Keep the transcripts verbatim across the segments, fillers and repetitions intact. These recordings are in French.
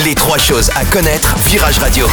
Les trois choses à connaître, Virage Radio.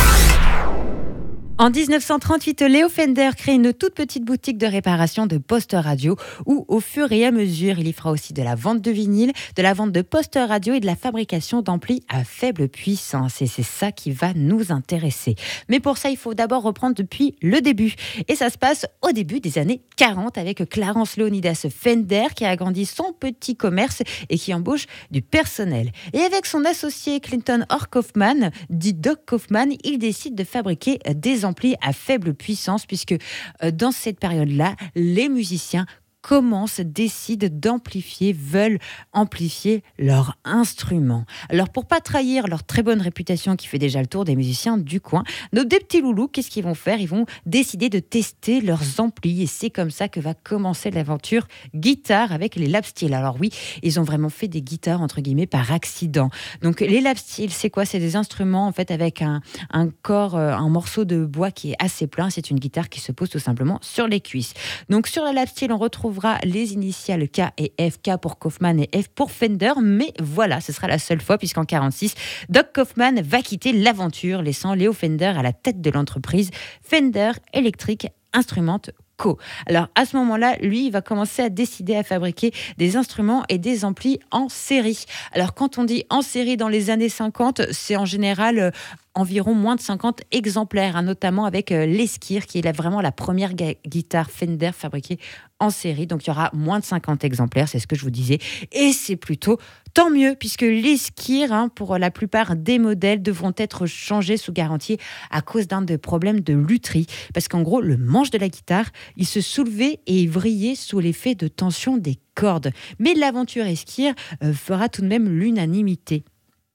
En dix-neuf cent trente-huit, Leo Fender crée une toute petite boutique de réparation de postes radio où, au fur et à mesure, il y fera aussi de la vente de vinyle, de la vente de postes radio et de la fabrication d'amplis à faible puissance. Et c'est ça qui va nous intéresser. Mais pour ça, il faut d'abord reprendre depuis le début. Et ça se passe au début des années quarante avec Clarence Leonidas Fender qui a agrandi son petit commerce et qui embauche du personnel. Et avec son associé Clinton Orr Kaufman, dit Doc Kaufman, il décide de fabriquer des amplis à faible puissance puisque euh, dans cette période-là, les musiciens commencent, décident d'amplifier, veulent amplifier leur instrument. Alors pour pas trahir leur très bonne réputation qui fait déjà le tour des musiciens du coin, nos deux petits loulous, qu'est-ce qu'ils vont faire ? Ils vont décider de tester leurs amplis et c'est comme ça que va commencer l'aventure guitare avec les lap steel. Alors oui, ils ont vraiment fait des guitares entre guillemets par accident. Donc les lap steel, c'est quoi ? C'est des instruments en fait avec un, un corps, un morceau de bois qui est assez plein. C'est une guitare qui se pose tout simplement sur les cuisses. Donc sur la lap steel, on retrouve les initiales K et F, K pour Kaufman et F pour Fender, mais voilà, ce sera la seule fois puisqu'en quarante-six, Doc Kaufman va quitter l'aventure, laissant Leo Fender à la tête de l'entreprise Fender Electric Instrument Co. Alors à ce moment-là, lui, il va commencer à décider à fabriquer des instruments et des amplis en série. Alors quand on dit en série dans les années cinquante, c'est en général euh, environ moins de cinquante exemplaires, hein, notamment avec euh, l'Esquire, qui est la, vraiment la première ga- guitare Fender fabriquée en série. Donc il y aura moins de cinquante exemplaires, c'est ce que je vous disais. Et c'est plutôt tant mieux, puisque l'Esquire, hein, pour la plupart des modèles, devront être changés sous garantie à cause d'un des problèmes de lutherie. Parce qu'en gros, le manche de la guitare, il se soulevait et il vrillait sous l'effet de tension des cordes. Mais l'aventure Esquire euh, fera tout de même l'unanimité.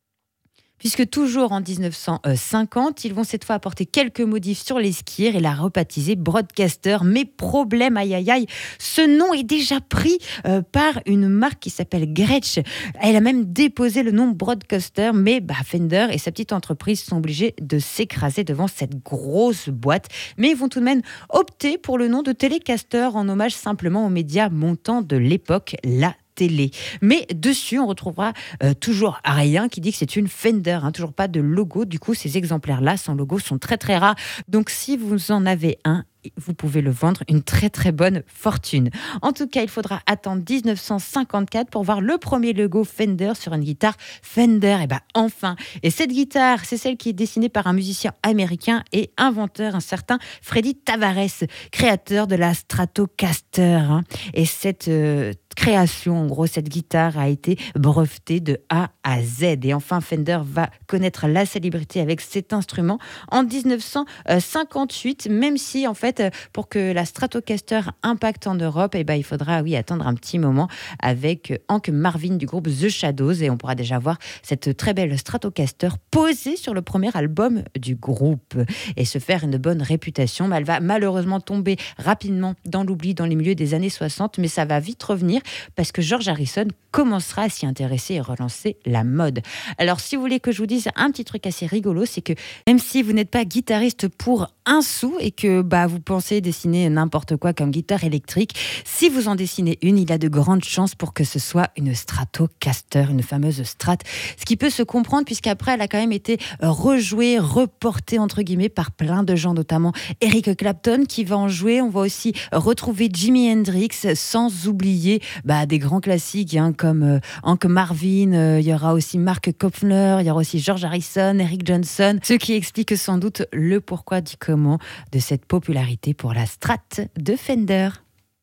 Puisque toujours en dix-neuf cent cinquante, ils vont cette fois apporter quelques modifs sur l'Esquire et la rebaptiser Broadcaster. Mais problème, aïe aïe aïe, ce nom est déjà pris euh, par une marque qui s'appelle Gretsch. Elle a même déposé le nom Broadcaster, mais bah, Fender et sa petite entreprise sont obligés de s'écraser devant cette grosse boîte. Mais ils vont tout de même opter pour le nom de Telecaster en hommage simplement aux médias montants de l'époque, la télé. Mais dessus, on retrouvera euh, toujours rien qui dit que c'est une Fender, hein, toujours pas de logo. Du coup, ces exemplaires-là, sans logo, sont très très rares. Donc, si vous en avez un, vous pouvez le vendre une très très bonne fortune. En tout cas, il faudra attendre dix-neuf cent cinquante-quatre pour voir le premier logo Fender sur une guitare Fender. Et ben enfin. Et cette guitare, c'est celle qui est dessinée par un musicien américain et inventeur, un certain Freddy Tavares, créateur de la Stratocaster. Hein. Et cette euh, création, en gros, cette guitare a été brevetée de A à Z. Et enfin, Fender va connaître la célébrité avec cet instrument en dix-neuf cent cinquante-huit, même si en fait, pour que la Stratocaster impacte en Europe, eh ben, il faudra oui, attendre un petit moment avec Hank Marvin du groupe The Shadows et on pourra déjà voir cette très belle Stratocaster posée sur le premier album du groupe et se faire une bonne réputation. Mais elle va malheureusement tomber rapidement dans l'oubli dans les milieux des années soixante, mais ça va vite revenir parce que George Harrison commencera à s'y intéresser et relancer la mode. Alors, si vous voulez que je vous dise un petit truc assez rigolo, c'est que même si vous n'êtes pas guitariste pour un sou et que bah, vous pensez dessiner n'importe quoi comme guitare électrique, si vous en dessinez une, il y a de grandes chances pour que ce soit une Stratocaster, une fameuse Strat. Ce qui peut se comprendre puisqu'après, elle a quand même été rejouée, reportée entre guillemets par plein de gens, notamment Eric Clapton qui va en jouer. On va aussi retrouver Jimi Hendrix, sans oublier bah, des grands classiques hein, comme euh, Hank Marvin, euh, il y aura aussi Mark Knopfler, il y aura aussi George Harrison, Eric Johnson, ce qui explique sans doute le pourquoi du comment de cette popularité pour la Strat de Fender.